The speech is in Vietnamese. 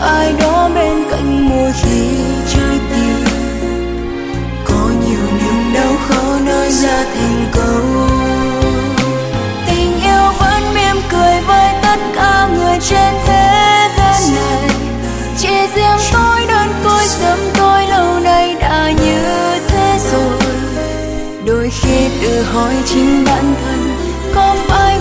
ai đó bên cạnh mỗi khi trái tim có nhiều niềm đau khó nói ra thành câu. Tình yêu vẫn mỉm cười với tất cả người trên thế gian này, chỉ riêng tôi đơn côi giấc tôi lâu nay đã như thế rồi. Đôi khi tự hỏi chính bản thân có phải